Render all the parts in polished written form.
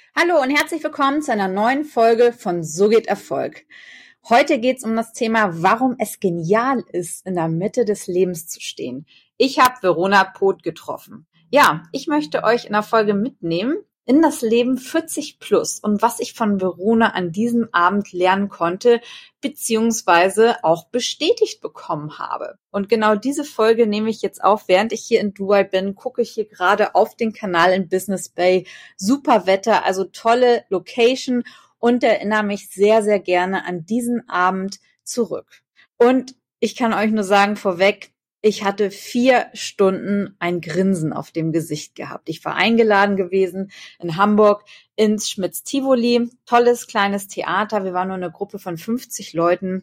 Hallo und herzlich willkommen zu einer neuen Folge von So geht Erfolg. Heute geht es um das Thema, warum es genial ist, in der Mitte des Lebens zu stehen. Ich habe Verona Poth getroffen. Ja, ich möchte euch in der Folge mitnehmen in das Leben 40 plus und was ich von Verona an diesem Abend lernen konnte, beziehungsweise auch bestätigt bekommen habe. Und genau diese Folge nehme ich jetzt auf, während ich hier in Dubai bin, gucke ich hier gerade auf den Kanal in Business Bay. Super Wetter, also tolle Location und erinnere mich sehr, sehr gerne an diesen Abend zurück. Und ich kann euch nur sagen vorweg, ich hatte 4 Stunden ein Grinsen auf dem Gesicht gehabt. Ich war eingeladen gewesen in Hamburg ins Schmitz-Tivoli. Tolles kleines Theater. Wir waren nur eine Gruppe von 50 Leuten.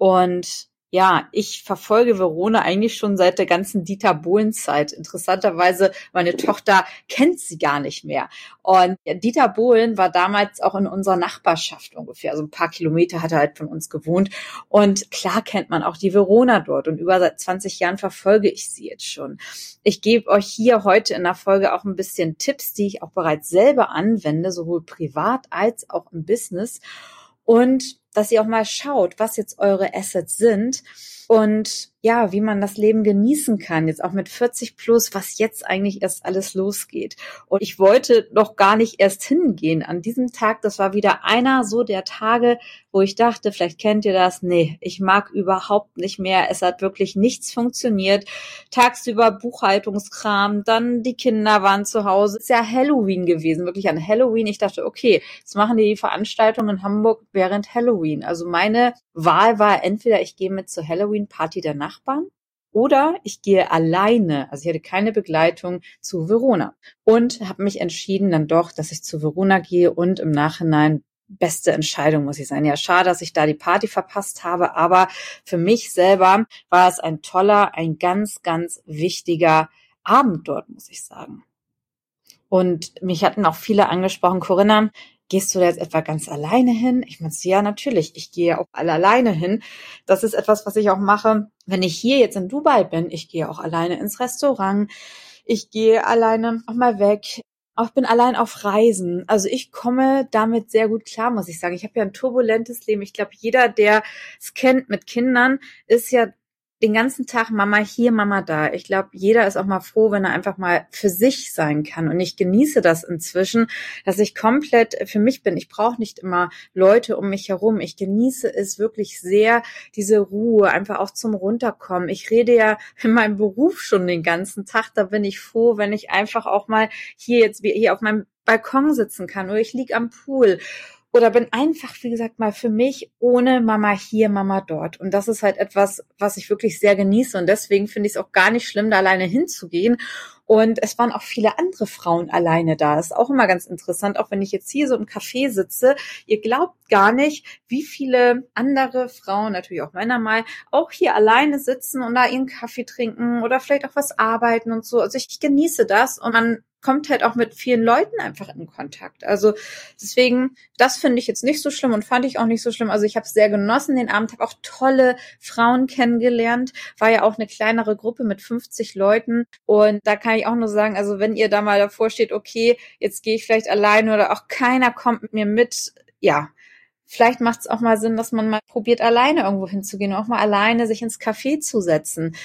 Und ja, ich verfolge Verona eigentlich schon seit der ganzen Dieter Bohlen-Zeit. Interessanterweise, meine Tochter kennt sie gar nicht mehr. Und Dieter Bohlen war damals auch in unserer Nachbarschaft ungefähr. Also ein paar Kilometer hat er halt von uns gewohnt. Und klar kennt man auch die Verona dort. Und seit 20 Jahren verfolge ich sie jetzt schon. Ich gebe euch hier heute in der Folge auch ein bisschen Tipps, die ich auch bereits selber anwende, sowohl privat als auch im Business. Und dass ihr auch mal schaut, was jetzt eure Assets sind und ja, wie man das Leben genießen kann, jetzt auch mit 40 plus, was jetzt eigentlich erst alles losgeht. Und ich wollte noch gar nicht erst hingehen an diesem Tag. Das war wieder einer so der Tage, wo ich dachte, vielleicht kennt ihr das. Nee, ich mag überhaupt nicht mehr. Es hat wirklich nichts funktioniert. Tagsüber Buchhaltungskram, dann die Kinder waren zu Hause. Es ist ja Halloween gewesen, wirklich an Halloween. Ich dachte, okay, jetzt machen die Veranstaltung in Hamburg während Halloween. Also meine Wahl war entweder ich gehe mit zur Halloween-Party der Nachbarn oder ich gehe alleine, also ich hatte keine Begleitung, zu Verona und habe mich entschieden dann doch, dass ich zu Verona gehe und im Nachhinein beste Entscheidung, muss ich sagen. Ja, schade, dass ich da die Party verpasst habe, aber für mich selber war es ein toller, ein ganz, ganz wichtiger Abend dort, muss ich sagen. Und mich hatten auch viele angesprochen, Corinna, gehst du da jetzt etwa ganz alleine hin? Ich meine, ja, natürlich, ich gehe auch alleine hin. Das ist etwas, was ich auch mache, wenn ich hier jetzt in Dubai bin. Ich gehe auch alleine ins Restaurant. Ich gehe alleine auch mal weg. Auch bin allein auf Reisen. Also ich komme damit sehr gut klar, muss ich sagen. Ich habe ja ein turbulentes Leben. Ich glaube, jeder, der es kennt mit Kindern, ist ja den ganzen Tag Mama hier, Mama da. Ich glaube, jeder ist auch mal froh, wenn er einfach mal für sich sein kann. Und ich genieße das inzwischen, dass ich komplett für mich bin. Ich brauche nicht immer Leute um mich herum. Ich genieße es wirklich sehr, diese Ruhe, einfach auch zum Runterkommen. Ich rede ja in meinem Beruf schon den ganzen Tag. Da bin ich froh, wenn ich einfach auch mal hier auf meinem Balkon sitzen kann oder ich liege am Pool. Oder bin einfach, wie gesagt, mal für mich ohne Mama hier, Mama dort. Und das ist halt etwas, was ich wirklich sehr genieße. Und deswegen finde ich es auch gar nicht schlimm, da alleine hinzugehen. Und es waren auch viele andere Frauen alleine da. Das ist auch immer ganz interessant, auch wenn ich jetzt hier so im Café sitze. Ihr glaubt gar nicht, wie viele andere Frauen, natürlich auch Männer mal, auch hier alleine sitzen und da ihren Kaffee trinken oder vielleicht auch was arbeiten und so. Also ich genieße das und man kommt halt auch mit vielen Leuten einfach in Kontakt. Also deswegen, das finde ich jetzt nicht so schlimm und fand ich auch nicht so schlimm. Also ich habe es sehr genossen den Abend, habe auch tolle Frauen kennengelernt. War ja auch eine kleinere Gruppe mit 50 Leuten und da kann ich auch nur sagen, also wenn ihr da mal davor steht, okay, jetzt gehe ich vielleicht alleine oder auch keiner kommt mit mir mit, ja, vielleicht macht es auch mal Sinn, dass man mal probiert, alleine irgendwo hinzugehen, auch mal alleine sich ins Café zu setzen.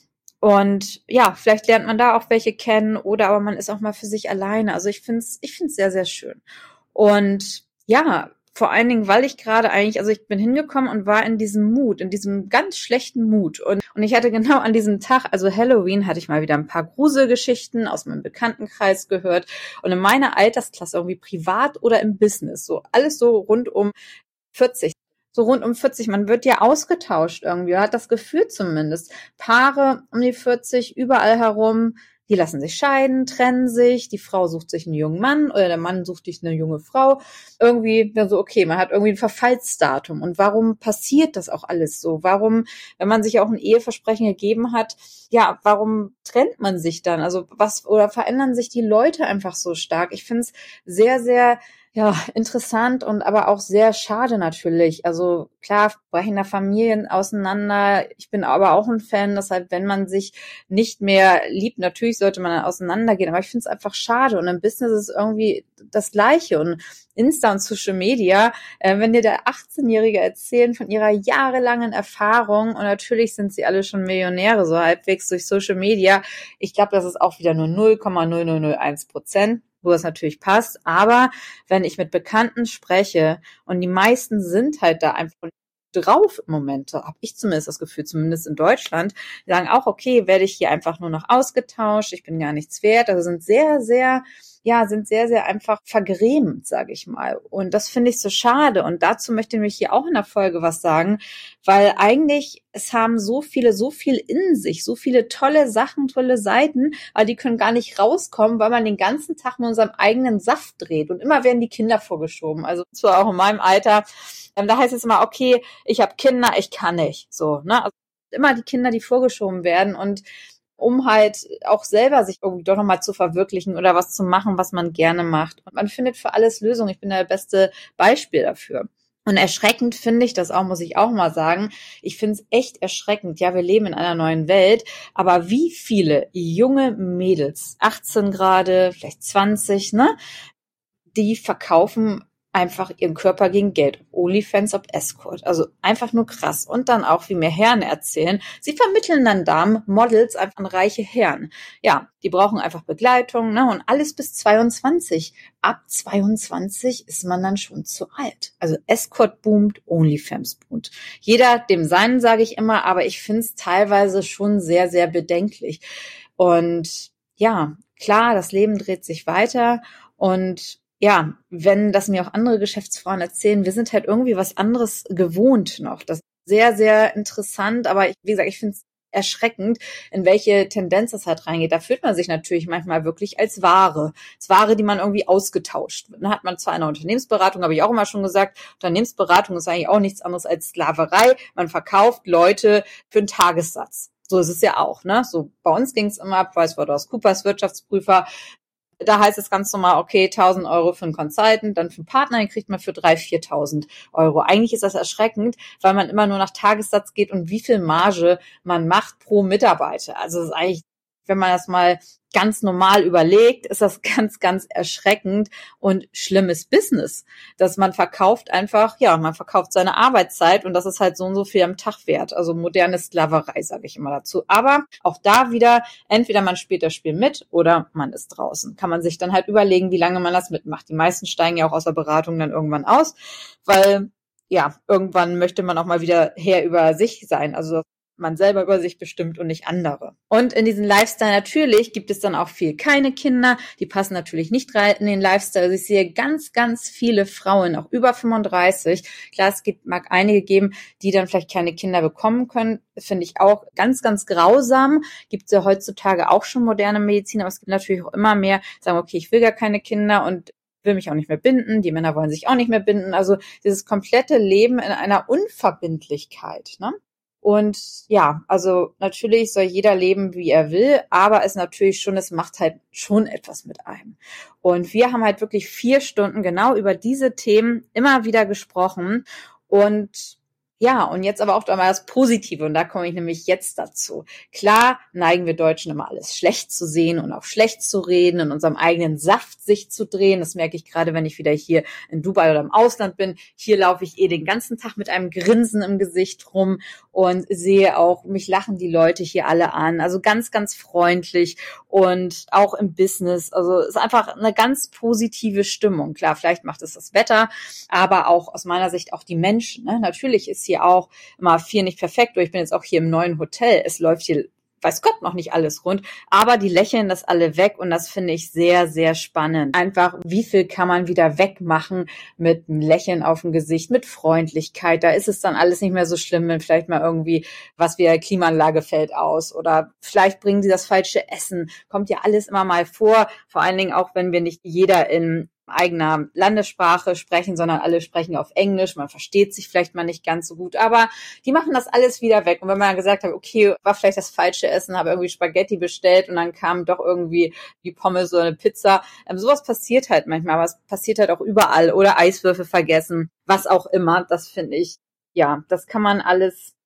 Und ja, vielleicht lernt man da auch welche kennen oder aber man ist auch mal für sich alleine. Also ich find's sehr, sehr schön. Und ja, vor allen Dingen, weil ich gerade eigentlich, also ich bin hingekommen und war in diesem Mut, in diesem ganz schlechten Mut. Und ich hatte genau an diesem Tag, also Halloween, hatte ich mal wieder ein paar Gruselgeschichten aus meinem Bekanntenkreis gehört. Und in meiner Altersklasse, irgendwie privat oder im Business, so alles so rund um 40. So rund um 40, man wird ja ausgetauscht irgendwie, hat das Gefühl zumindest. Paare um die 40, überall herum, die lassen sich scheiden, trennen sich, die Frau sucht sich einen jungen Mann oder der Mann sucht sich eine junge Frau. Irgendwie dann so, okay, man hat irgendwie ein Verfallsdatum. Und warum passiert das auch alles so? Warum, wenn man sich auch ein Eheversprechen gegeben hat, ja, warum trennt man sich dann? Also was, oder verändern sich die Leute einfach so stark? Ich finde es sehr, sehr Ja, interessant und aber auch sehr schade natürlich. Also klar, brechen da Familien auseinander. Ich bin aber auch ein Fan, dass halt, wenn man sich nicht mehr liebt, natürlich sollte man dann auseinandergehen. Aber ich finde es einfach schade. Und im Business ist es irgendwie das Gleiche. Und Insta und Social Media, wenn dir der 18-Jährige erzählen von ihrer jahrelangen Erfahrung, und natürlich sind sie alle schon Millionäre, so halbwegs durch Social Media. Ich glaube, das ist auch wieder nur 0,0001%, wo das natürlich passt. Aber wenn ich mit Bekannten spreche und die meisten sind halt da einfach drauf im Moment, habe ich zumindest das Gefühl, zumindest in Deutschland, die sagen auch, okay, werde ich hier einfach nur noch ausgetauscht, ich bin gar nichts wert, also sind sehr einfach vergrämt, sage ich mal. Und das finde ich so schade. Und dazu möchte ich mich hier auch in der Folge was sagen, weil eigentlich es haben so viel in sich, so viele tolle Sachen, tolle Seiten, aber die können gar nicht rauskommen, weil man den ganzen Tag mit unserem eigenen Saft dreht. Und immer werden die Kinder vorgeschoben. Also zwar auch in meinem Alter. Da heißt es immer, okay, ich habe Kinder, ich kann nicht. So, ne? Also immer die Kinder, die vorgeschoben werden, und um halt auch selber sich irgendwie doch nochmal zu verwirklichen oder was zu machen, was man gerne macht. Und man findet für alles Lösungen. Ich bin da das beste Beispiel dafür. Und erschreckend finde ich das auch, muss ich auch mal sagen. Ich finde es echt erschreckend. Ja, wir leben in einer neuen Welt, aber wie viele junge Mädels, 18 gerade, vielleicht 20, ne, die verkaufen einfach ihren Körper gegen Geld. OnlyFans, ob Escort. Also einfach nur krass. Und dann auch, wie mir Herren erzählen, sie vermitteln dann Damen, Models einfach an reiche Herren. Ja, die brauchen einfach Begleitung, ne? Und alles bis 22. Ab 22 ist man dann schon zu alt. Also Escort boomt, OnlyFans boomt. Jeder dem seinen, sage ich immer, aber ich finde es teilweise schon sehr, sehr bedenklich. Und ja, klar, das Leben dreht sich weiter, und ja, wenn das mir auch andere Geschäftsfrauen erzählen, wir sind halt irgendwie was anderes gewohnt noch. Das ist sehr, sehr interessant, aber wie gesagt, ich finde es erschreckend, in welche Tendenz das halt reingeht. Da fühlt man sich natürlich manchmal wirklich als Ware. Als Ware, die man irgendwie ausgetauscht wird. Da hat man zwar eine Unternehmensberatung, habe ich auch immer schon gesagt, Unternehmensberatung ist eigentlich auch nichts anderes als Sklaverei. Man verkauft Leute für einen Tagessatz. So ist es ja auch, ne? So bei uns ging es immer, PricewaterhouseCoopers, Wirtschaftsprüfer. Da heißt es ganz normal, okay, 1.000 Euro für einen Consultant, dann für einen Partner, den kriegt man für 3.000, 4.000 Euro. Eigentlich ist das erschreckend, weil man immer nur nach Tagessatz geht und wie viel Marge man macht pro Mitarbeiter. Also das ist eigentlich, wenn man das mal ganz normal überlegt, ist das ganz, ganz erschreckend und schlimmes Business, dass man verkauft einfach, ja, man verkauft seine Arbeitszeit, und das ist halt so und so viel am Tag wert. Also moderne Sklaverei, sage ich immer dazu. Aber auch da wieder, entweder man spielt das Spiel mit oder man ist draußen. Kann man sich dann halt überlegen, wie lange man das mitmacht. Die meisten steigen ja auch aus der Beratung dann irgendwann aus, weil ja, irgendwann möchte man auch mal wieder Herr über sich sein. Also man selber über sich bestimmt und nicht andere. Und in diesem Lifestyle natürlich gibt es dann auch viel keine Kinder. Die passen natürlich nicht rein in den Lifestyle. Also ich sehe ganz, ganz viele Frauen, auch über 35. Klar, mag einige geben, die dann vielleicht keine Kinder bekommen können. Finde ich auch ganz, ganz grausam. Gibt es ja heutzutage auch schon moderne Medizin, aber es gibt natürlich auch immer mehr, sagen, okay, ich will gar keine Kinder und will mich auch nicht mehr binden. Die Männer wollen sich auch nicht mehr binden. Also dieses komplette Leben in einer Unverbindlichkeit, ne? Und ja, also natürlich soll jeder leben, wie er will, aber es macht halt schon etwas mit einem. Und wir haben halt wirklich 4 Stunden genau über diese Themen immer wieder gesprochen. Und ja, und jetzt aber auch einmal das Positive, und da komme ich nämlich jetzt dazu. Klar neigen wir Deutschen immer alles schlecht zu sehen und auch schlecht zu reden, in unserem eigenen Saft sich zu drehen. Das merke ich gerade, wenn ich wieder hier in Dubai oder im Ausland bin. Hier laufe ich den ganzen Tag mit einem Grinsen im Gesicht rum und sehe auch, mich lachen die Leute hier alle an. Also ganz, ganz freundlich, und auch im Business. Also es ist einfach eine ganz positive Stimmung. Klar, vielleicht macht es das Wetter, aber auch aus meiner Sicht auch die Menschen, ne? Natürlich ist hier auch immer viel nicht perfekt. Ich bin jetzt auch hier im neuen Hotel. Es läuft hier, weiß Gott, noch nicht alles rund, aber die lächeln das alle weg, und das finde ich sehr, sehr spannend. Einfach, wie viel kann man wieder wegmachen mit einem Lächeln auf dem Gesicht, mit Freundlichkeit. Da ist es dann alles nicht mehr so schlimm, wenn vielleicht mal irgendwie was wie eine Klimaanlage fällt aus, oder vielleicht bringen sie das falsche Essen. Kommt ja alles immer mal vor, vor allen Dingen auch, wenn wir nicht jeder in eigener Landessprache sprechen, sondern alle sprechen auf Englisch. Man versteht sich vielleicht mal nicht ganz so gut, aber die machen das alles wieder weg. Und wenn man gesagt hat, okay, war vielleicht das falsche Essen, habe irgendwie Spaghetti bestellt und dann kam doch irgendwie die Pommes oder eine Pizza. Sowas passiert halt manchmal, aber es passiert halt auch überall. Oder Eiswürfel vergessen, was auch immer. Das finde ich, ja, das kann man alles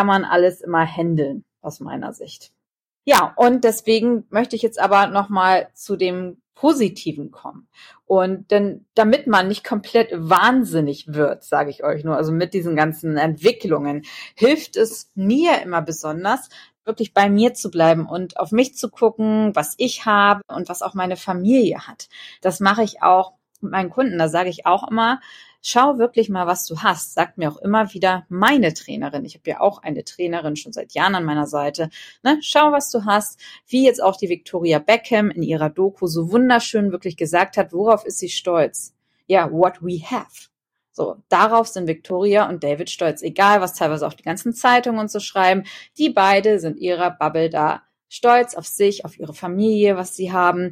immer handeln, aus meiner Sicht. Ja, und deswegen möchte ich jetzt aber nochmal zu dem Positiven kommen. Und denn, damit man nicht komplett wahnsinnig wird, sage ich euch nur, also mit diesen ganzen Entwicklungen, hilft es mir immer besonders, wirklich bei mir zu bleiben und auf mich zu gucken, was ich habe und was auch meine Familie hat. Das mache ich auch mit meinen Kunden. Da sage ich auch immer, schau wirklich mal, was du hast. Sagt mir auch immer wieder meine Trainerin. Ich habe ja auch eine Trainerin schon seit Jahren an meiner Seite. Ne? Schau, was du hast. Wie jetzt auch die Victoria Beckham in ihrer Doku so wunderschön wirklich gesagt hat, worauf ist sie stolz? Ja, what we have. So, darauf sind Victoria und David stolz. Egal, was teilweise auch die ganzen Zeitungen und so schreiben. Die beide sind ihrer Bubble da stolz auf sich, auf ihre Familie, was sie haben.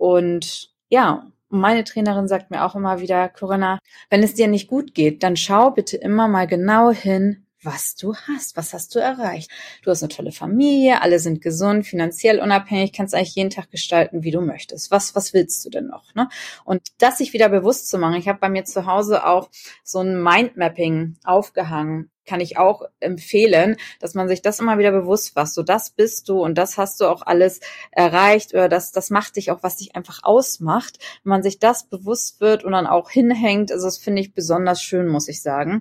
Und ja, meine Trainerin sagt mir auch immer wieder, Corinna, wenn es dir nicht gut geht, dann schau bitte immer mal genau hin, was du hast. Was hast du erreicht? Du hast eine tolle Familie, alle sind gesund, finanziell unabhängig, kannst eigentlich jeden Tag gestalten, wie du möchtest. Was willst du denn noch? Ne? Und das sich wieder bewusst zu machen. Ich habe bei mir zu Hause auch so ein Mindmapping aufgehangen. Kann ich auch empfehlen, dass man sich das immer wieder bewusst macht. So, das bist du und das hast du auch alles erreicht oder das macht dich auch, was dich einfach ausmacht. Wenn man sich das bewusst wird und dann auch hinhängt, also das finde ich besonders schön, muss ich sagen.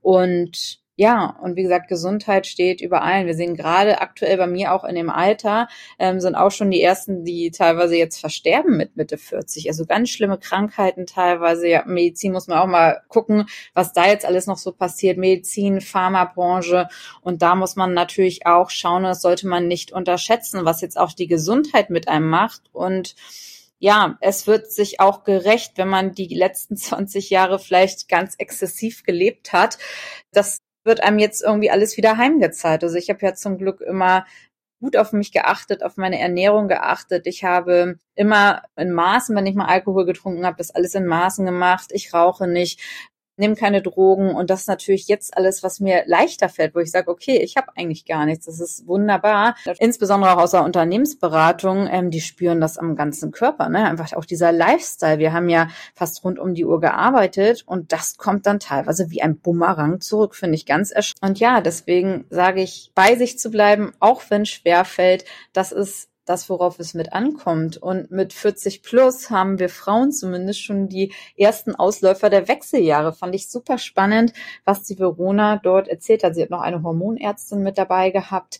Und ja, und wie gesagt, Gesundheit steht über allen. Wir sehen gerade aktuell bei mir auch in dem Alter, sind auch schon die ersten, die teilweise jetzt versterben mit Mitte 40. Also ganz schlimme Krankheiten teilweise. Ja, Medizin muss man auch mal gucken, was da jetzt alles noch so passiert. Medizin, Pharmabranche. Und da muss man natürlich auch schauen, das sollte man nicht unterschätzen, was jetzt auch die Gesundheit mit einem macht. Und ja, es wird sich auch gerecht, wenn man die letzten 20 Jahre vielleicht ganz exzessiv gelebt hat. Das wird einem jetzt irgendwie alles wieder heimgezahlt. Also ich habe ja zum Glück immer gut auf mich geachtet, auf meine Ernährung geachtet. Ich habe immer in Maßen, wenn ich mal Alkohol getrunken habe, das alles in Maßen gemacht. Ich rauche nicht, nehme keine Drogen und das ist natürlich jetzt alles, was mir leichter fällt, wo ich sage, okay, ich habe eigentlich gar nichts. Das ist wunderbar. Insbesondere auch aus der Unternehmensberatung, die spüren das am ganzen Körper, ne? Einfach auch dieser Lifestyle. Wir haben ja fast rund um die Uhr gearbeitet und das kommt dann teilweise wie ein Bumerang zurück, finde ich ganz erschreckend. Und ja, deswegen sage ich, bei sich zu bleiben, auch wenn es schwerfällt, das ist das, worauf es mit ankommt. Und mit 40 plus haben wir Frauen zumindest schon die ersten Ausläufer der Wechseljahre. Fand ich super spannend, was die Verona dort erzählt hat. Sie hat noch eine Hormonärztin mit dabei gehabt.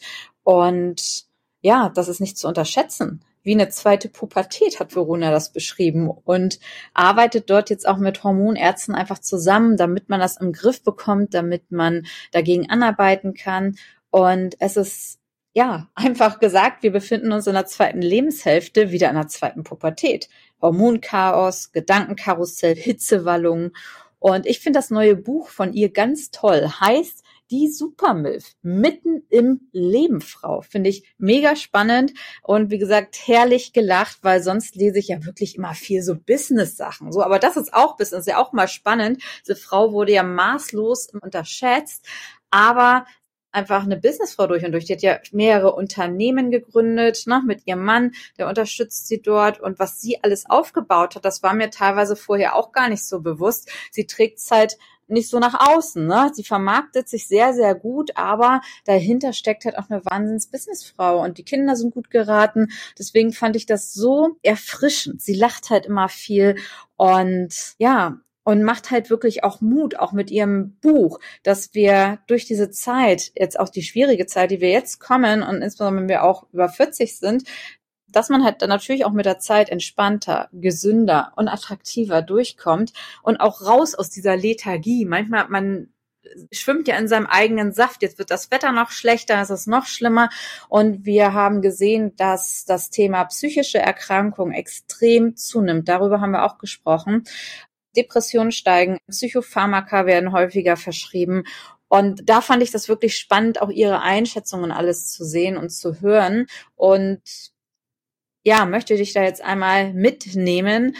Und ja, das ist nicht zu unterschätzen. Wie eine zweite Pubertät hat Verona das beschrieben und arbeitet dort jetzt auch mit Hormonärzten einfach zusammen, damit man das im Griff bekommt, damit man dagegen anarbeiten kann. Und es ist ja, einfach gesagt, wir befinden uns in der zweiten Lebenshälfte, wieder in der zweiten Pubertät. Hormonchaos, Gedankenkarussell, Hitzewallungen. Und ich finde das neue Buch von ihr ganz toll. Heißt Die Supermilf, mitten im Leben, Frau. Finde ich mega spannend und wie gesagt, herrlich gelacht, weil sonst lese ich ja wirklich immer viel so Business-Sachen. So, aber das ist auch Business, ja auch mal spannend. Diese Frau wurde ja maßlos unterschätzt, aber einfach eine Businessfrau durch und durch. Die hat ja mehrere Unternehmen gegründet, ne, mit ihrem Mann, der unterstützt sie dort. Und was sie alles aufgebaut hat, das war mir teilweise vorher auch gar nicht so bewusst. Sie trägt es halt nicht so nach außen, ne? Sie vermarktet sich sehr, sehr gut, aber dahinter steckt halt auch eine Wahnsinns-Businessfrau und die Kinder sind gut geraten. Deswegen fand ich das so erfrischend. Sie lacht halt immer viel und ja, und macht halt wirklich auch Mut, auch mit ihrem Buch, dass wir durch diese Zeit, jetzt auch die schwierige Zeit, die wir jetzt kommen und insbesondere wenn wir auch über 40 sind, dass man halt dann natürlich auch mit der Zeit entspannter, gesünder und attraktiver durchkommt und auch raus aus dieser Lethargie. Manchmal, man schwimmt ja in seinem eigenen Saft. Jetzt wird das Wetter noch schlechter, es ist noch schlimmer. Und wir haben gesehen, dass das Thema psychische Erkrankung extrem zunimmt. Darüber haben wir auch gesprochen. Depressionen steigen, Psychopharmaka werden häufiger verschrieben. Und da fand ich das wirklich spannend, auch ihre Einschätzungen alles zu sehen und zu hören. Und ja, möchte dich da jetzt einmal mitnehmen.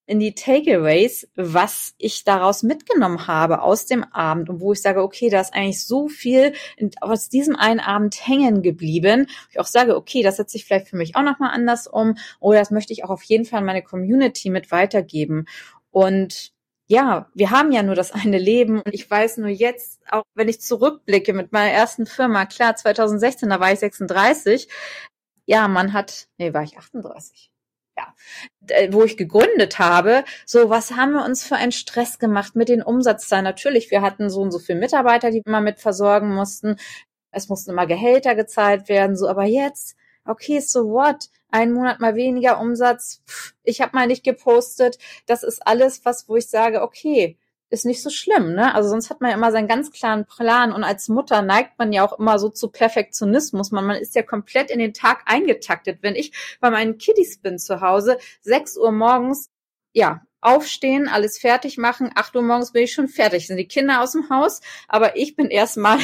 in die Takeaways, was ich daraus mitgenommen habe aus dem Abend und wo ich sage, okay, da ist eigentlich so viel aus diesem einen Abend hängen geblieben. Ich auch sage, okay, das setze ich vielleicht für mich auch nochmal anders um oder das möchte ich auch auf jeden Fall an meine Community mit weitergeben. Und ja, wir haben ja nur das eine Leben und ich weiß nur jetzt, auch wenn ich zurückblicke mit meiner ersten Firma, klar, 2016, da war ich 36, ja, war ich 38? Ja, wo ich gegründet habe, so, was haben wir uns für einen Stress gemacht mit den Umsatzzahlen? Natürlich, wir hatten so und so viele Mitarbeiter, die wir mit versorgen mussten. Es mussten immer Gehälter gezahlt werden, so, aber jetzt, okay, so what? Einen Monat mal weniger Umsatz, ich habe mal nicht gepostet. Das ist alles wo ich sage, okay, ist nicht so schlimm, ne? Also sonst hat man ja immer seinen ganz klaren Plan und als Mutter neigt man ja auch immer so zu Perfektionismus. Man ist ja komplett in den Tag eingetaktet. Wenn ich bei meinen Kiddies bin zu Hause, 6 Uhr morgens, ja, aufstehen, alles fertig machen, 8 Uhr morgens bin ich schon fertig, sind die Kinder aus dem Haus, aber ich bin erstmal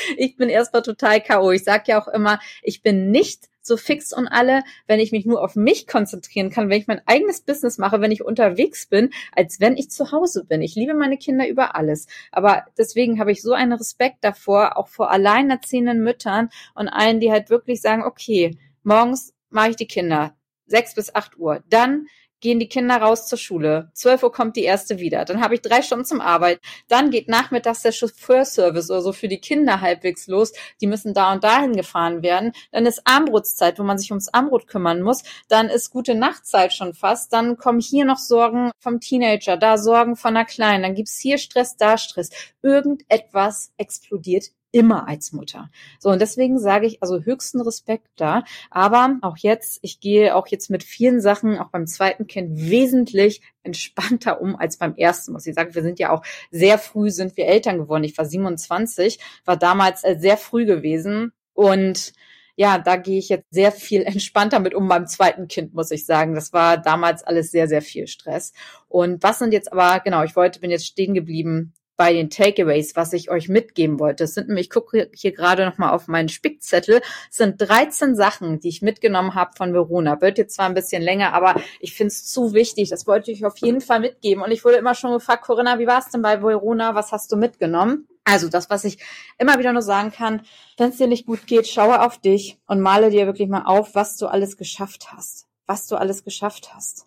total K.O. Ich sage ja auch immer, ich bin nicht so fix und alle, wenn ich mich nur auf mich konzentrieren kann, wenn ich mein eigenes Business mache, wenn ich unterwegs bin, als wenn ich zu Hause bin. Ich liebe meine Kinder über alles. Aber deswegen habe ich so einen Respekt davor, auch vor alleinerziehenden Müttern und allen, die halt wirklich sagen, okay, morgens mache ich die Kinder, 6 bis 8 Uhr. Dann gehen die Kinder raus zur Schule. 12 Uhr kommt die erste wieder. Dann habe ich 3 Stunden zum Arbeiten. Dann geht nachmittags der Chauffeurservice oder so für die Kinder halbwegs los. Die müssen da und dahin gefahren werden. Dann ist Armbrotszeit, wo man sich ums Armbrot kümmern muss. Dann ist gute Nachtzeit schon fast. Dann kommen hier noch Sorgen vom Teenager, da Sorgen von einer Kleinen. Dann gibt's hier Stress, da Stress. Irgendetwas explodiert immer als Mutter. So, und deswegen sage ich also höchsten Respekt da. Aber auch jetzt, ich gehe auch jetzt mit vielen Sachen, auch beim zweiten Kind, wesentlich entspannter um als beim ersten. Muss ich sagen, wir sind ja auch sehr früh sind wir Eltern geworden. Ich war 27, war damals sehr früh gewesen und ja, da gehe ich jetzt sehr viel entspannter mit um beim zweiten Kind, muss ich sagen. Das war damals alles sehr, sehr viel Stress. Und was sind jetzt aber, genau, bin jetzt stehen geblieben bei den Takeaways, was ich euch mitgeben wollte. Es sind nämlich, ich gucke hier gerade nochmal auf meinen Spickzettel, es sind 13 Sachen, die ich mitgenommen habe von Verona. Wird jetzt zwar ein bisschen länger, aber ich finde es zu wichtig. Das wollte ich auf jeden Fall mitgeben. Und ich wurde immer schon gefragt, Corinna, wie war es denn bei Verona? Was hast du mitgenommen? Also das, was ich immer wieder nur sagen kann, wenn es dir nicht gut geht, schaue auf dich und male dir wirklich mal auf, was du alles geschafft hast. Was du alles geschafft hast.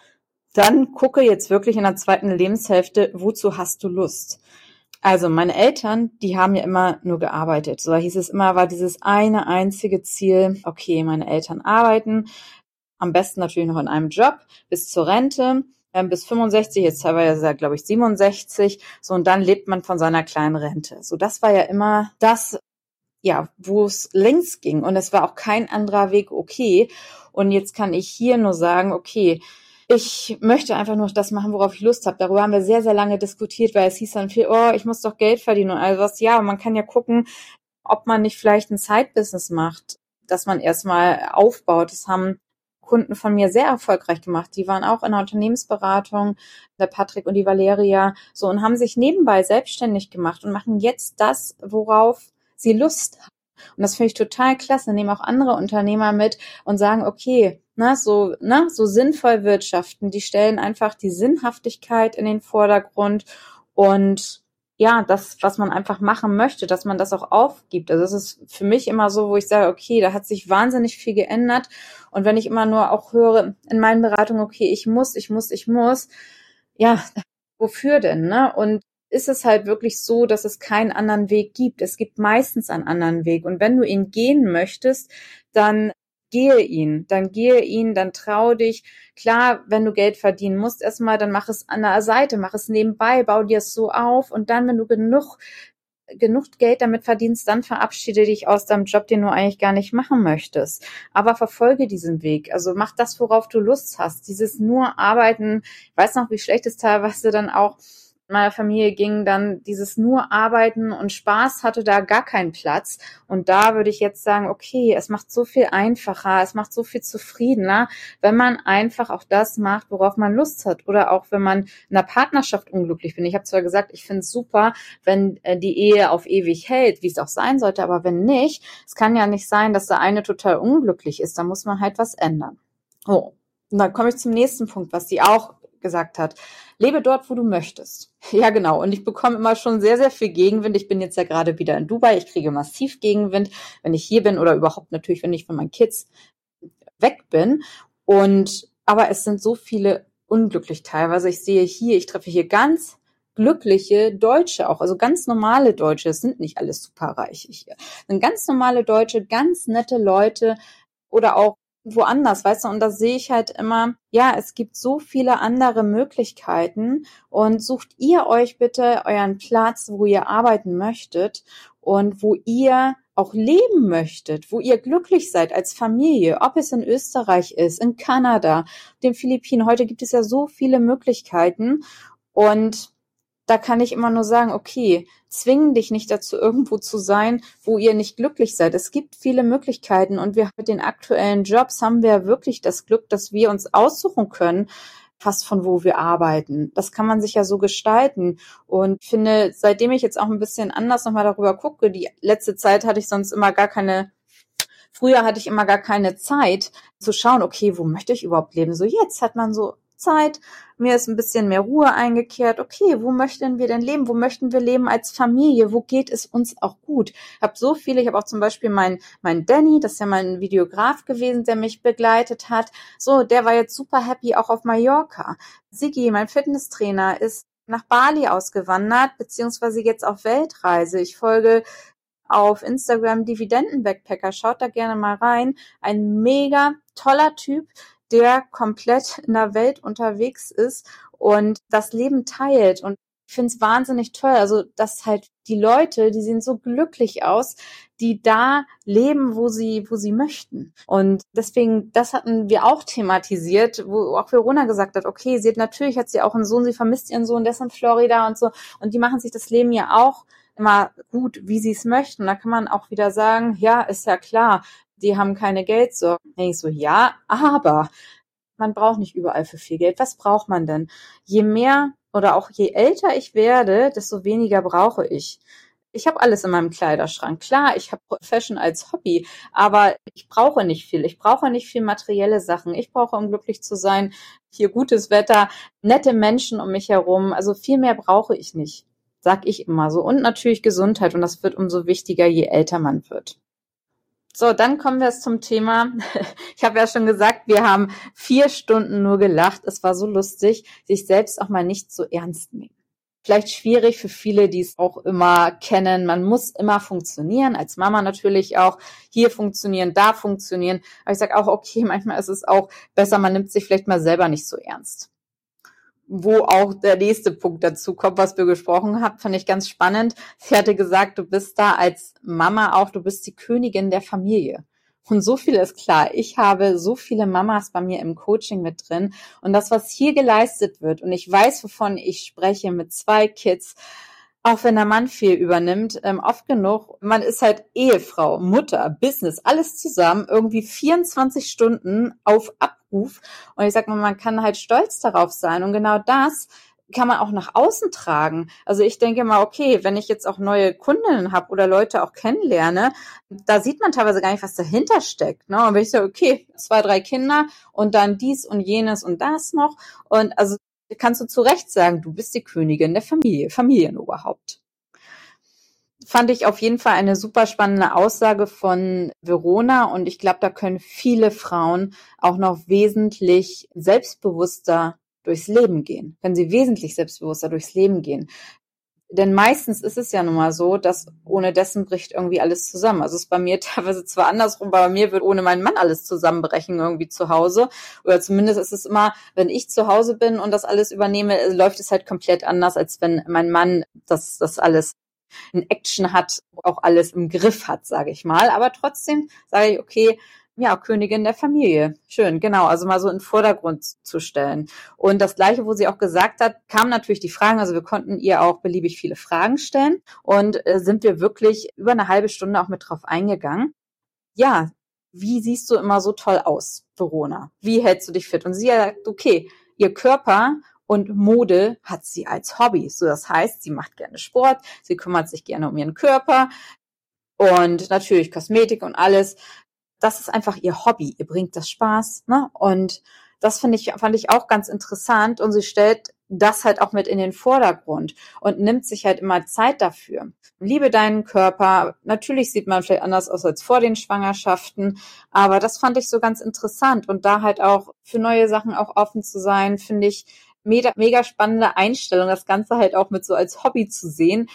Dann gucke jetzt wirklich in der zweiten Lebenshälfte, wozu hast du Lust? Also meine Eltern, die haben ja immer nur gearbeitet. So hieß es immer, war dieses eine einzige Ziel, okay, meine Eltern arbeiten, am besten natürlich noch in einem Job, bis zur Rente, bis 65, jetzt teilweise, glaube ich, 67, so und dann lebt man von seiner kleinen Rente. So, das war ja immer das, ja, wo es längst ging und es war auch kein anderer Weg okay. Und jetzt kann ich hier nur sagen, okay, ich möchte einfach nur das machen, worauf ich Lust habe. Darüber haben wir sehr, sehr lange diskutiert, weil es hieß dann viel, ich muss doch Geld verdienen und all was. Ja, und man kann ja gucken, ob man nicht vielleicht ein Side-Business macht, das man erstmal aufbaut. Das haben Kunden von mir sehr erfolgreich gemacht. Die waren auch in der Unternehmensberatung, der Patrick und die Valeria, so und haben sich nebenbei selbstständig gemacht und machen jetzt das, worauf sie Lust haben. Und das finde ich total klasse. Nehmen auch andere Unternehmer mit und sagen, okay, so sinnvoll wirtschaften. Die stellen einfach die Sinnhaftigkeit in den Vordergrund und ja, das, was man einfach machen möchte, dass man das auch aufgibt. Also das ist für mich immer so, wo ich sage, okay, da hat sich wahnsinnig viel geändert. Und wenn ich immer nur auch höre in meinen Beratungen, okay, ich muss, ja, wofür denn, ne? Und ist es halt wirklich so, dass es keinen anderen Weg gibt. Es gibt meistens einen anderen Weg. Und wenn du ihn gehen möchtest, dann gehe ihn, dann trau dich. Klar, wenn du Geld verdienen musst, erstmal, dann mach es an der Seite, mach es nebenbei, bau dir es so auf und dann, wenn du genug Geld damit verdienst, dann verabschiede dich aus deinem Job, den du eigentlich gar nicht machen möchtest. Aber verfolge diesen Weg. Also mach das, worauf du Lust hast. Dieses nur Arbeiten, ich weiß noch, wie schlecht es teilweise dann auch meiner Familie ging, dann dieses nur Arbeiten und Spaß hatte da gar keinen Platz. Und da würde ich jetzt sagen, okay, es macht so viel einfacher, es macht so viel zufriedener, wenn man einfach auch das macht, worauf man Lust hat. Oder auch, wenn man in einer Partnerschaft unglücklich bin. Ich habe zwar gesagt, ich finde es super, wenn die Ehe auf ewig hält, wie es auch sein sollte, aber wenn nicht, es kann ja nicht sein, dass der eine total unglücklich ist, da muss man halt was ändern. Oh, und dann komme ich zum nächsten Punkt, was die auch gesagt hat, lebe dort, wo du möchtest. Ja, genau. Und ich bekomme immer schon sehr, sehr viel Gegenwind. Ich bin jetzt ja gerade wieder in Dubai. Ich kriege massiv Gegenwind, wenn ich hier bin oder überhaupt natürlich, wenn ich von meinen Kids weg bin. Aber es sind so viele unglücklich teilweise. Ich treffe hier ganz glückliche Deutsche auch, also ganz normale Deutsche. Es sind nicht alles superreiche hier. Es sind ganz normale Deutsche, ganz nette Leute oder auch woanders, weißt du, und da sehe ich halt immer, ja, es gibt so viele andere Möglichkeiten und sucht ihr euch bitte euren Platz, wo ihr arbeiten möchtet und wo ihr auch leben möchtet, wo ihr glücklich seid als Familie, ob es in Österreich ist, in Kanada, den Philippinen. Heute gibt es ja so viele Möglichkeiten und da kann ich immer nur sagen, okay, zwingen dich nicht dazu, irgendwo zu sein, wo ihr nicht glücklich seid. Es gibt viele Möglichkeiten und wir mit den aktuellen Jobs haben wir wirklich das Glück, dass wir uns aussuchen können, fast von wo wir arbeiten. Das kann man sich ja so gestalten und finde, seitdem ich jetzt auch ein bisschen anders nochmal darüber gucke, die letzte Zeit hatte ich sonst immer früher hatte ich immer gar keine Zeit zu schauen, okay, wo möchte ich überhaupt leben? So jetzt hat man so Zeit, mir ist ein bisschen mehr Ruhe eingekehrt. Okay, wo möchten wir denn leben? Wo möchten wir leben als Familie? Wo geht es uns auch gut? Ich habe auch zum Beispiel mein Danny, das ist ja mein Videograf gewesen, der mich begleitet hat. So, der war jetzt super happy auch auf Mallorca. Sigi, mein Fitnesstrainer, ist nach Bali ausgewandert, beziehungsweise jetzt auf Weltreise. Ich folge auf Instagram Dividenden-Backpacker. Schaut da gerne mal rein. Ein mega toller Typ, der komplett in der Welt unterwegs ist und das Leben teilt. Und ich finde es wahnsinnig toll. Also, dass halt die Leute, die sehen so glücklich aus, die da leben, wo sie möchten. Und deswegen, das hatten wir auch thematisiert, wo auch Verona gesagt hat, okay, natürlich hat sie auch einen Sohn, sie vermisst ihren Sohn, der ist in Florida und so. Und die machen sich das Leben ja auch immer gut, wie sie es möchten. Und da kann man auch wieder sagen, ja, ist ja klar, die haben keine Geldsorgen. Denke ich so, ja, aber man braucht nicht überall für viel Geld. Was braucht man denn? Je mehr oder auch je älter ich werde, desto weniger brauche ich. Ich habe alles in meinem Kleiderschrank. Klar, ich habe Fashion als Hobby, aber ich brauche nicht viel. Ich brauche nicht viel materielle Sachen. Ich brauche, um glücklich zu sein, hier gutes Wetter, nette Menschen um mich herum. Also viel mehr brauche ich nicht, sag ich immer so. Und natürlich Gesundheit. Und das wird umso wichtiger, je älter man wird. So, dann kommen wir zum Thema. Ich habe ja schon gesagt, wir haben 4 Stunden nur gelacht. Es war so lustig, sich selbst auch mal nicht so ernst nehmen. Vielleicht schwierig für viele, die es auch immer kennen. Man muss immer funktionieren, als Mama natürlich auch. Hier funktionieren, da funktionieren. Aber ich sage auch, okay, manchmal ist es auch besser, man nimmt sich vielleicht mal selber nicht so ernst. Wo auch der nächste Punkt dazu kommt, was wir gesprochen haben, fand ich ganz spannend. Sie hatte gesagt, du bist da als Mama auch, du bist die Königin der Familie. Und so viel ist klar. Ich habe so viele Mamas bei mir im Coaching mit drin. Und das, was hier geleistet wird, und ich weiß, wovon ich spreche, mit 2 Kids, auch wenn der Mann viel übernimmt, oft genug, man ist halt Ehefrau, Mutter, Business, alles zusammen, irgendwie 24 Stunden auf Abruf. Und ich sag mal, man kann halt stolz darauf sein. Und genau das kann man auch nach außen tragen. Also ich denke mal, okay, wenn ich jetzt auch neue Kundinnen habe oder Leute auch kennenlerne, da sieht man teilweise gar nicht, was dahinter steckt. Ne? Und wenn ich sage, okay, 2, 3 Kinder und dann dies und jenes und das noch. Und also kannst du zu Recht sagen, du bist die Königin der Familie, Familienoberhaupt. Fand ich auf jeden Fall eine super spannende Aussage von Verona und ich glaube, da können viele Frauen auch noch wesentlich selbstbewusster durchs Leben gehen. Können sie wesentlich selbstbewusster durchs Leben gehen. Denn meistens ist es ja nun mal so, dass ohne dessen bricht irgendwie alles zusammen. Also es ist bei mir teilweise zwar andersrum, aber bei mir wird ohne meinen Mann alles zusammenbrechen irgendwie zu Hause. Oder zumindest ist es immer, wenn ich zu Hause bin und das alles übernehme, läuft es halt komplett anders, als wenn mein Mann das alles in Action hat, auch alles im Griff hat, sage ich mal. Aber trotzdem sage ich, okay, ja, Königin der Familie. Schön, genau. Also mal so in den Vordergrund zu stellen. Und das Gleiche, wo sie auch gesagt hat, kamen natürlich die Fragen. Also wir konnten ihr auch beliebig viele Fragen stellen und sind wir wirklich über eine halbe Stunde auch mit drauf eingegangen. Ja, wie siehst du immer so toll aus, Verona? Wie hältst du dich fit? Und sie hat gesagt, okay, ihr Körper und Mode hat sie als Hobby. So, das heißt, sie macht gerne Sport, sie kümmert sich gerne um ihren Körper und natürlich Kosmetik und alles. Das ist einfach ihr Hobby. Ihr bringt das Spaß, ne? Und fand ich auch ganz interessant und sie stellt das halt auch mit in den Vordergrund und nimmt sich halt immer Zeit dafür. Liebe deinen Körper. Natürlich sieht man vielleicht anders aus als vor den Schwangerschaften, aber das fand ich so ganz interessant und da halt auch für neue Sachen auch offen zu sein, finde ich mega spannende Einstellung, das Ganze halt auch mit so als Hobby zu sehen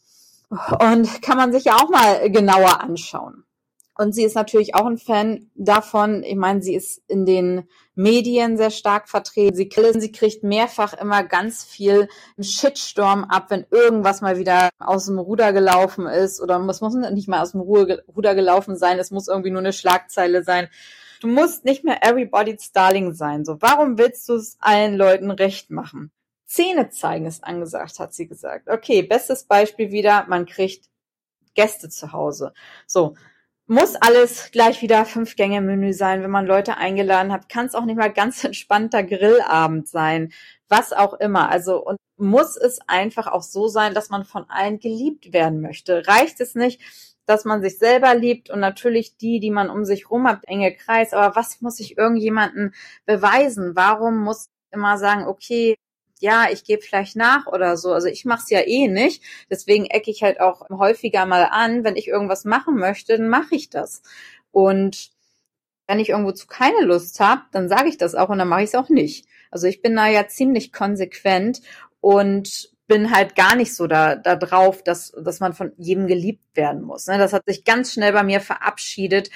und kann man sich ja auch mal genauer anschauen. Und sie ist natürlich auch ein Fan davon. Ich meine, sie ist in den Medien sehr stark vertreten. Sie kriegt mehrfach immer ganz viel Shitstorm ab, wenn irgendwas mal wieder aus dem Ruder gelaufen ist. Oder muss nicht mal aus dem Ruder gelaufen sein. Es muss irgendwie nur eine Schlagzeile sein. Du musst nicht mehr everybody's darling sein. So, warum willst du es allen Leuten recht machen? Zähne zeigen ist angesagt, hat sie gesagt. Okay, bestes Beispiel wieder, man kriegt Gäste zu Hause. So, muss alles gleich wieder 5-Gänge-Menü sein, wenn man Leute eingeladen hat. Kann es auch nicht mal ganz entspannter Grillabend sein, was auch immer. Also und muss es einfach auch so sein, dass man von allen geliebt werden möchte. Reicht es nicht, dass man sich selber liebt und natürlich die man um sich rum hat, enge Kreis. Aber was muss ich irgendjemanden beweisen? Warum muss ich immer sagen, okay, ja, ich gebe vielleicht nach oder so. Also ich mache es ja eh nicht. Deswegen ecke ich halt auch häufiger mal an. Wenn ich irgendwas machen möchte, dann mache ich das. Und wenn ich irgendwo zu keine Lust habe, dann sage ich das auch und dann mache ich es auch nicht. Also ich bin da ja ziemlich konsequent und bin halt gar nicht so da drauf, dass man von jedem geliebt werden muss. Das hat sich ganz schnell bei mir verabschiedet,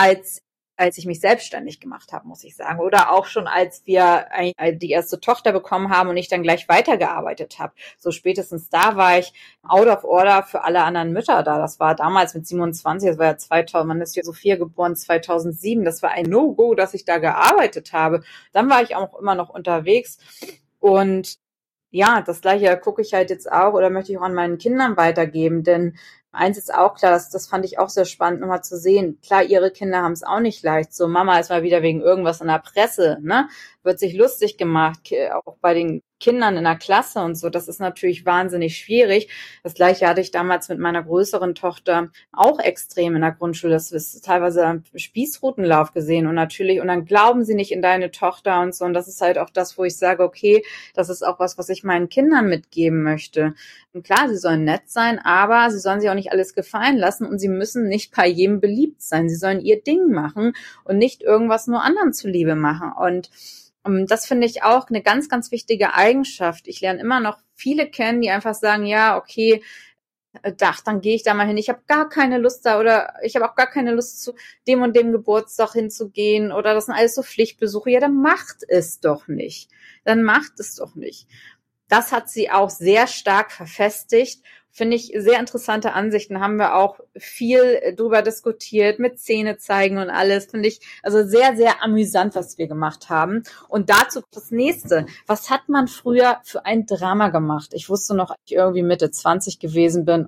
als ich mich selbstständig gemacht habe, muss ich sagen. Oder auch schon, als wir die erste Tochter bekommen haben und ich dann gleich weitergearbeitet habe. So spätestens da war ich out of order für alle anderen Mütter da. Das war damals mit 27, das war ja 2000, man ist ja Sophia geboren 2007. Das war ein No-Go, dass ich da gearbeitet habe. Dann war ich auch immer noch unterwegs und ja, das Gleiche gucke ich halt jetzt auch oder möchte ich auch an meinen Kindern weitergeben, denn eins ist auch klar, das fand ich auch sehr spannend, nochmal zu sehen. Klar, ihre Kinder haben es auch nicht leicht. So, Mama ist mal wieder wegen irgendwas in der Presse, ne? Wird sich lustig gemacht, auch bei den Kindern in der Klasse und so. Das ist natürlich wahnsinnig schwierig. Das Gleiche hatte ich damals mit meiner größeren Tochter auch extrem in der Grundschule. Das ist teilweise am Spießrutenlauf gesehen und natürlich, und dann glauben sie nicht in deine Tochter und so. Und das ist halt auch das, wo ich sage, okay, das ist auch was ich meinen Kindern mitgeben möchte. Und klar, sie sollen nett sein, aber sie sollen sich auch nicht alles gefallen lassen und sie müssen nicht bei jedem beliebt sein. Sie sollen ihr Ding machen und nicht irgendwas nur anderen zuliebe machen. Und das finde ich auch eine ganz, ganz wichtige Eigenschaft. Ich lerne immer noch viele kennen, die einfach sagen, ja, okay, dann gehe ich da mal hin. Ich habe gar keine Lust da oder ich habe auch gar keine Lust zu dem und dem Geburtstag hinzugehen oder das sind alles so Pflichtbesuche. Ja, dann macht es doch nicht. Dann macht es doch nicht. Das hat sie auch sehr stark verfestigt. Finde ich sehr interessante Ansichten, haben wir auch viel drüber diskutiert, mit Zähne zeigen und alles. Finde ich also sehr, sehr amüsant, was wir gemacht haben. Und dazu das Nächste. Was hat man früher für ein Drama gemacht? Ich wusste noch, als ich irgendwie Mitte 20 gewesen bin,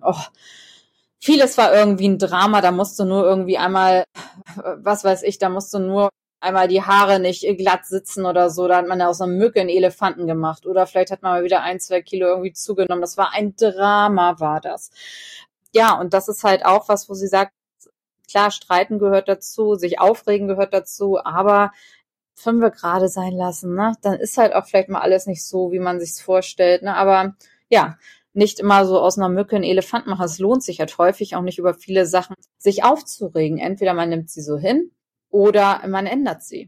vieles war irgendwie ein Drama, da musste nur irgendwie einmal, was weiß ich, da musste nur einmal die Haare nicht glatt sitzen oder so, da hat man ja aus einer Mücke einen Elefanten gemacht oder vielleicht hat man mal wieder 1-2 Kilo irgendwie zugenommen. Das war ein Drama, war das. Ja, und das ist halt auch was, wo sie sagt, klar, streiten gehört dazu, sich aufregen gehört dazu, aber 5 gerade sein lassen, ne? Dann ist halt auch vielleicht mal alles nicht so, wie man sich's vorstellt, ne? Aber ja, nicht immer so aus einer Mücke einen Elefant machen. Es lohnt sich halt häufig auch nicht über viele Sachen sich aufzuregen. Entweder man nimmt sie so hin oder man ändert sie.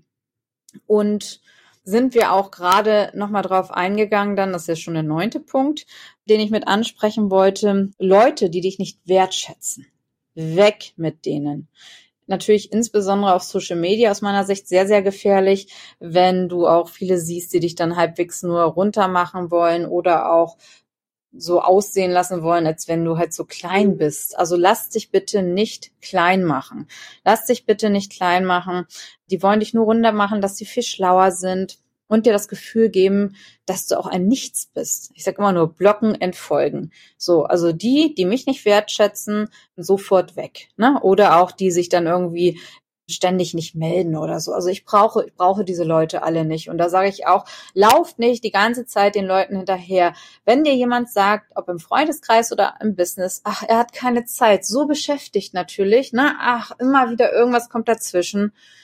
Und sind wir auch gerade nochmal drauf eingegangen, dann, das ist ja schon der 9. Punkt, den ich mit ansprechen wollte, Leute, die dich nicht wertschätzen. Weg mit denen. Natürlich insbesondere auf Social Media aus meiner Sicht sehr, sehr gefährlich, wenn du auch viele siehst, die dich dann halbwegs nur runtermachen wollen oder auch so aussehen lassen wollen, als wenn du halt so klein bist. Also lass dich bitte nicht klein machen. Lass dich bitte nicht klein machen. Die wollen dich nur runter machen, dass sie viel schlauer sind und dir das Gefühl geben, dass du auch ein Nichts bist. Ich sage immer nur blocken, entfolgen. So, also die mich nicht wertschätzen, sofort weg, ne? Oder auch die sich dann irgendwie ständig nicht melden oder so. Also ich brauche diese Leute alle nicht. Und da sage ich auch, lauft nicht die ganze Zeit den Leuten hinterher. Wenn dir jemand sagt, ob im Freundeskreis oder im Business, ach, er hat keine Zeit, so beschäftigt natürlich, ne? Ach, immer wieder irgendwas kommt dazwischen.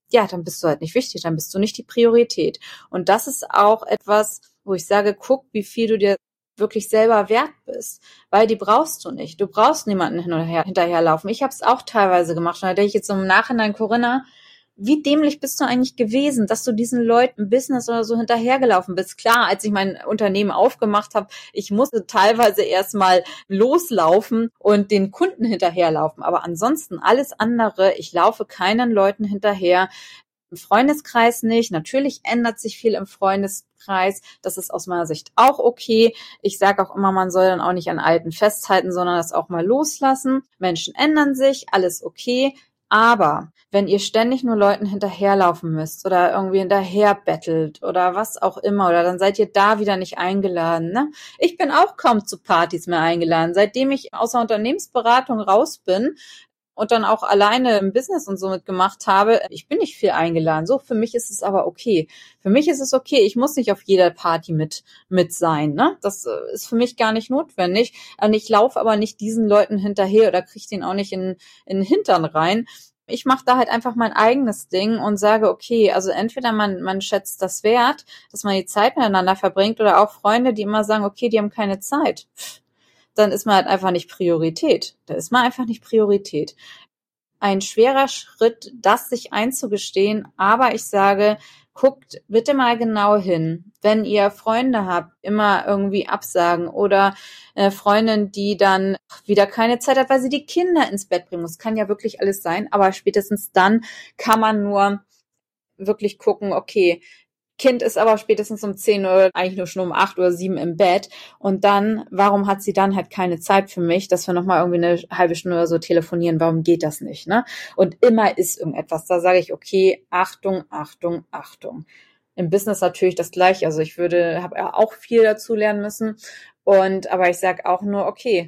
ja, dann bist du halt nicht wichtig, dann bist du nicht die Priorität. Und das ist auch etwas, wo ich sage, guck, wie viel du dir wirklich selber wert bist, weil die brauchst du nicht. Du brauchst niemanden hinterherlaufen. Ich habe es auch teilweise gemacht und da denke ich jetzt im Nachhinein, Corinna, wie dämlich bist du eigentlich gewesen, dass du diesen Leuten Business oder so hinterhergelaufen bist? Klar, als ich mein Unternehmen aufgemacht habe, ich musste teilweise erstmal loslaufen und den Kunden hinterherlaufen. Aber ansonsten alles andere, ich laufe keinen Leuten hinterher. Im Freundeskreis nicht. Natürlich ändert sich viel im Freundeskreis. Das ist aus meiner Sicht auch okay. Ich sage auch immer, man soll dann auch nicht an Alten festhalten, sondern das auch mal loslassen. Menschen ändern sich, alles okay. Aber wenn ihr ständig nur Leuten hinterherlaufen müsst oder irgendwie hinterher bettelt oder was auch immer, oder dann seid ihr da wieder nicht eingeladen. Ne? Ich bin auch kaum zu Partys mehr eingeladen. Seitdem ich aus der Unternehmensberatung raus bin und dann auch alleine im Business und so mitgemacht habe, ich bin nicht viel eingeladen. So, für mich ist es aber okay. Für mich ist es okay. Ich muss nicht auf jeder Party mit sein. Ne? Das ist für mich gar nicht notwendig. Und ich laufe aber nicht diesen Leuten hinterher oder kriege den auch nicht in den Hintern rein. Ich mache da halt einfach mein eigenes Ding und sage, okay, also entweder man schätzt das wert, dass man die Zeit miteinander verbringt, oder auch Freunde, die immer sagen, okay, die haben keine Zeit. Dann ist man halt einfach nicht Priorität. Da ist man einfach nicht Priorität. Ein schwerer Schritt, das sich einzugestehen, aber ich sage, guckt bitte mal genau hin. Wenn ihr Freunde habt, immer irgendwie absagen oder eine Freundin, die dann wieder keine Zeit hat, weil sie die Kinder ins Bett bringen muss. Kann ja wirklich alles sein, aber spätestens dann kann man nur wirklich gucken, okay, Kind ist aber spätestens um 10 Uhr, eigentlich nur schon um 8 oder 7 im Bett. Und dann, warum hat sie dann halt keine Zeit für mich, dass wir nochmal irgendwie eine halbe Stunde oder so telefonieren? Warum geht das nicht, ne? Und immer ist irgendetwas. Da sage ich, okay, Achtung, Achtung, Achtung. Im Business natürlich das Gleiche. Also ich habe ja auch viel dazu lernen müssen. Aber ich sage auch nur, okay,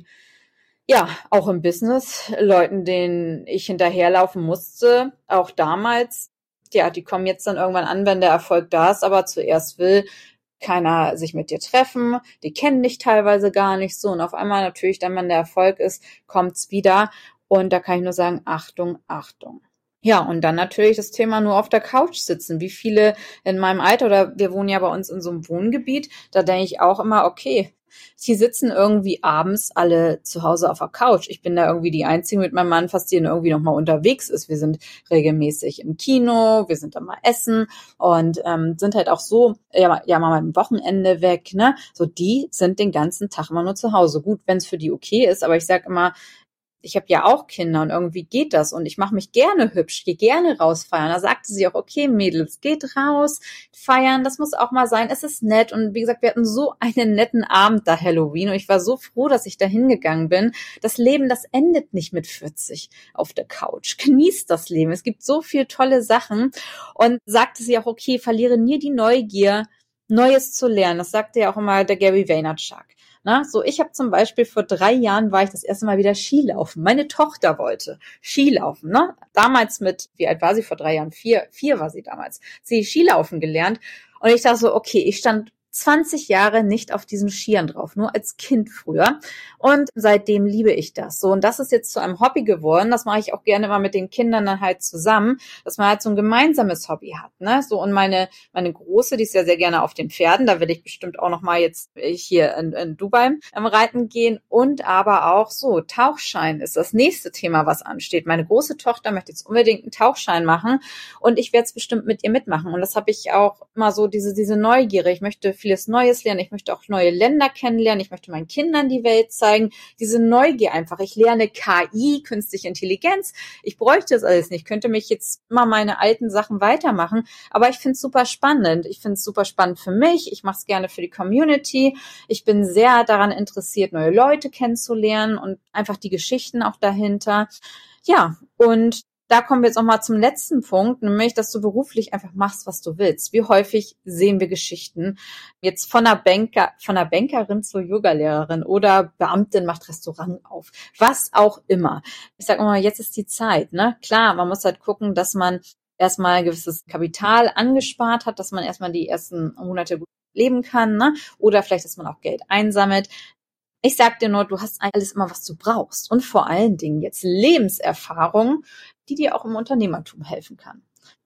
ja, auch im Business, Leuten, denen ich hinterherlaufen musste, auch damals, ja, die kommen jetzt dann irgendwann an, wenn der Erfolg da ist, aber zuerst will keiner sich mit dir treffen, die kennen dich teilweise gar nicht so und auf einmal natürlich dann, wenn der Erfolg ist, kommt's wieder und da kann ich nur sagen, Achtung, Achtung. Ja, und dann natürlich das Thema nur auf der Couch sitzen. Wie viele in meinem Alter, oder wir wohnen ja bei uns in so einem Wohngebiet, da denke ich auch immer, okay, sie sitzen irgendwie abends alle zu Hause auf der Couch. Ich bin da irgendwie die Einzige mit meinem Mann, fast die irgendwie noch mal unterwegs ist. Wir sind regelmäßig im Kino, wir sind da mal essen und sind halt auch so, ja mal am Wochenende weg, ne? So, die sind den ganzen Tag immer nur zu Hause. Gut, wenn es für die okay ist, aber ich sag immer, ich habe ja auch Kinder und irgendwie geht das und ich mache mich gerne hübsch, gehe gerne raus feiern. Da sagte sie auch, okay, Mädels, geht raus, feiern, das muss auch mal sein, es ist nett. Und wie gesagt, wir hatten so einen netten Abend da Halloween und ich war so froh, dass ich da hingegangen bin. Das Leben, das endet nicht mit 40 auf der Couch. Genießt das Leben, es gibt so viele tolle Sachen. Und sagte sie auch, okay, verliere nie die Neugier, Neues zu lernen. Das sagte ja auch immer der Gary Vaynerchuk. Na, so, ich habe zum Beispiel vor 3 Jahren war ich das erste Mal wieder Skilaufen. Meine Tochter wollte Skilaufen, ne? Damals wie alt war sie vor 3 Jahren? 4 war sie damals. Sie Skilaufen gelernt. Und ich dachte so, okay, ich stand 20 Jahre nicht auf diesen Skiern drauf, nur als Kind früher. Und seitdem liebe ich das. So, und das ist jetzt zu einem Hobby geworden. Das mache ich auch gerne mal mit den Kindern dann halt zusammen, dass man halt so ein gemeinsames Hobby hat, ne? So, und meine Große, die ist ja sehr gerne auf den Pferden. Da will ich bestimmt auch noch mal jetzt hier in Dubai reiten gehen. Und aber auch so, Tauchschein ist das nächste Thema, was ansteht. Meine große Tochter möchte jetzt unbedingt einen Tauchschein machen und ich werde es bestimmt mit ihr mitmachen. Und das habe ich auch immer so, diese Neugierde. Ich möchte vieles Neues lernen. Ich möchte auch neue Länder kennenlernen. Ich möchte meinen Kindern die Welt zeigen. Diese Neugier einfach. Ich lerne KI, künstliche Intelligenz. Ich bräuchte das alles nicht. Ich könnte mich jetzt immer meine alten Sachen weitermachen. Aber ich finde es super spannend. Ich finde es super spannend für mich. Ich mache es gerne für die Community. Ich bin sehr daran interessiert, neue Leute kennenzulernen und einfach die Geschichten auch dahinter. Ja, und da kommen wir jetzt auch mal zum letzten Punkt, nämlich, dass du beruflich einfach machst, was du willst. Wie häufig sehen wir Geschichten jetzt von einer Bankerin zur Yogalehrerin oder Beamtin macht Restaurant auf, was auch immer. Ich sage immer, jetzt ist die Zeit, ne? Klar, man muss halt gucken, dass man erstmal ein gewisses Kapital angespart hat, dass man erstmal die ersten Monate gut leben kann, ne? Oder vielleicht, dass man auch Geld einsammelt. Ich sag dir nur, du hast alles immer, was du brauchst. Und vor allen Dingen jetzt Lebenserfahrung, die dir auch im Unternehmertum helfen kann.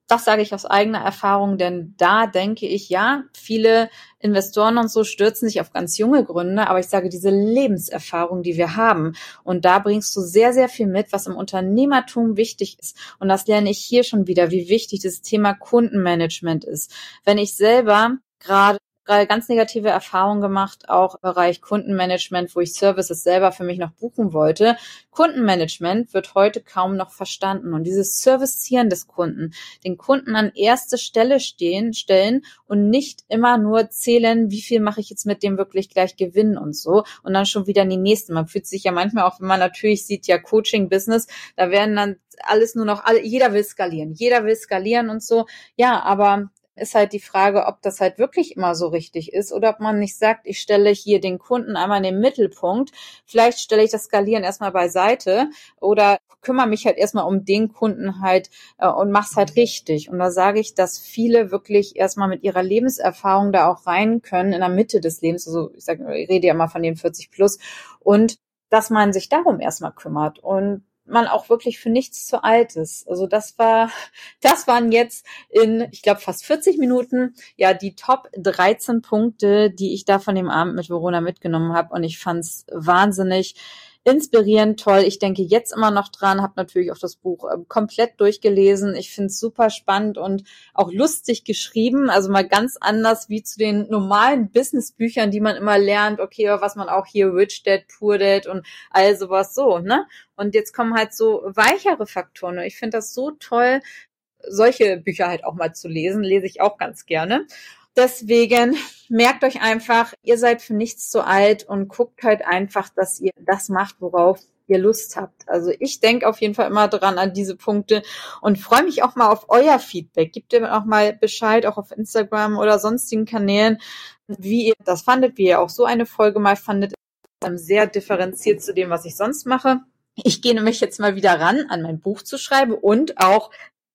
Das sage ich aus eigener Erfahrung, denn da denke ich, ja, viele Investoren und so stürzen sich auf ganz junge Gründe, aber ich sage, diese Lebenserfahrung, die wir haben, und da bringst du sehr, sehr viel mit, was im Unternehmertum wichtig ist. Und das lerne ich hier schon wieder, wie wichtig das Thema Kundenmanagement ist. Wenn ich selber gerade ganz negative Erfahrungen gemacht, auch im Bereich Kundenmanagement, wo ich Services selber für mich noch buchen wollte. Kundenmanagement wird heute kaum noch verstanden. Und dieses Servicieren des Kunden, den Kunden an erste Stelle stellen und nicht immer nur zählen, wie viel mache ich jetzt mit dem wirklich gleich Gewinn und so und dann schon wieder in die nächste. Man fühlt sich ja manchmal auch, wenn man natürlich sieht, ja Coaching-Business, da werden dann alles nur noch, jeder will skalieren und so. Ja, aber ist halt die Frage, ob das halt wirklich immer so richtig ist oder ob man nicht sagt, ich stelle hier den Kunden einmal in den Mittelpunkt. Vielleicht stelle ich das Skalieren erstmal beiseite oder kümmere mich halt erstmal um den Kunden halt und mach's halt richtig. Und da sage ich, dass viele wirklich erstmal mit ihrer Lebenserfahrung da auch rein können in der Ich rede ja mal von den 40 plus und dass man sich darum erstmal kümmert und man auch wirklich für nichts zu alt ist. Also das waren jetzt ich glaube, fast 40 Minuten, ja, die Top 13 Punkte, die ich da von dem Abend mit Verona mitgenommen habe. Und ich fand's wahnsinnig inspirierend, toll. Ich denke jetzt immer noch dran, habe natürlich auch das Buch komplett durchgelesen. Ich finde es super spannend und auch lustig geschrieben, also mal ganz anders wie zu den normalen Businessbüchern, die man immer lernt, okay, was man auch hier Rich Dad, Poor Dad und all sowas so, ne? Und jetzt kommen halt so weichere Faktoren. Ich finde das so toll, solche Bücher halt auch mal zu lesen, lese ich auch ganz gerne. Deswegen merkt euch einfach, ihr seid für nichts zu alt und guckt halt einfach, dass ihr das macht, worauf ihr Lust habt. Also ich denke auf jeden Fall immer dran an diese Punkte und freue mich auch mal auf euer Feedback. Gebt ihr auch mal Bescheid, auch auf Instagram oder sonstigen Kanälen, wie ihr das fandet, wie ihr auch so eine Folge mal fandet. Sehr differenziert zu dem, was ich sonst mache. Ich gehe nämlich jetzt mal wieder ran, an mein Buch zu schreiben und auch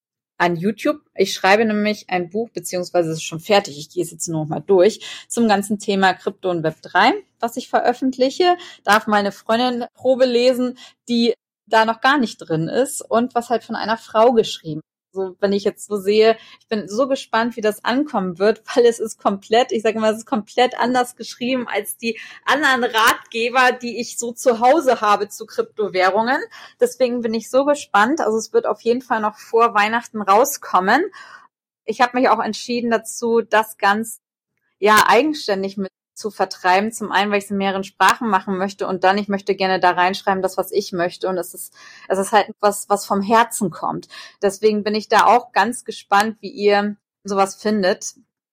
an YouTube. Ich schreibe nämlich ein Buch, beziehungsweise es ist schon fertig, ich gehe es jetzt nur noch mal durch, zum ganzen Thema Krypto und Web3, was ich veröffentliche. Darf meine Freundin Probe lesen, die da noch gar nicht drin ist und was halt von einer Frau geschrieben. So, wenn ich jetzt so sehe, ich bin so gespannt, wie das ankommen wird, weil es ist komplett, ich sage mal, es ist komplett anders geschrieben als die anderen Ratgeber, die ich so zu Hause habe zu Kryptowährungen. Deswegen bin ich so gespannt. Also es wird auf jeden Fall noch vor Weihnachten rauskommen. Ich habe mich auch entschieden dazu, das ganz eigenständig mit zu vertreiben. Zum einen, weil ich es in mehreren Sprachen machen möchte und dann, ich möchte gerne da reinschreiben, das, was ich möchte. Und es ist halt was vom Herzen kommt. Deswegen bin ich da auch ganz gespannt, wie ihr sowas findet.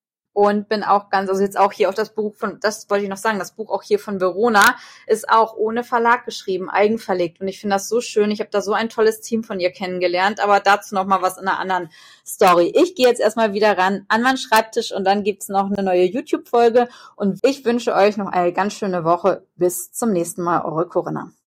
Und bin auch also jetzt auch hier auf das Buch das wollte ich noch sagen, das Buch auch hier von Verona ist auch ohne Verlag geschrieben, eigenverlegt. Und ich finde das so schön. Ich habe da so ein tolles Team von ihr kennengelernt, aber dazu noch mal was in einer anderen Story. Ich gehe jetzt erstmal wieder ran an meinen Schreibtisch und dann gibt's noch eine neue YouTube-Folge. Und ich wünsche euch noch eine ganz schöne Woche. Bis zum nächsten Mal, eure Corinna.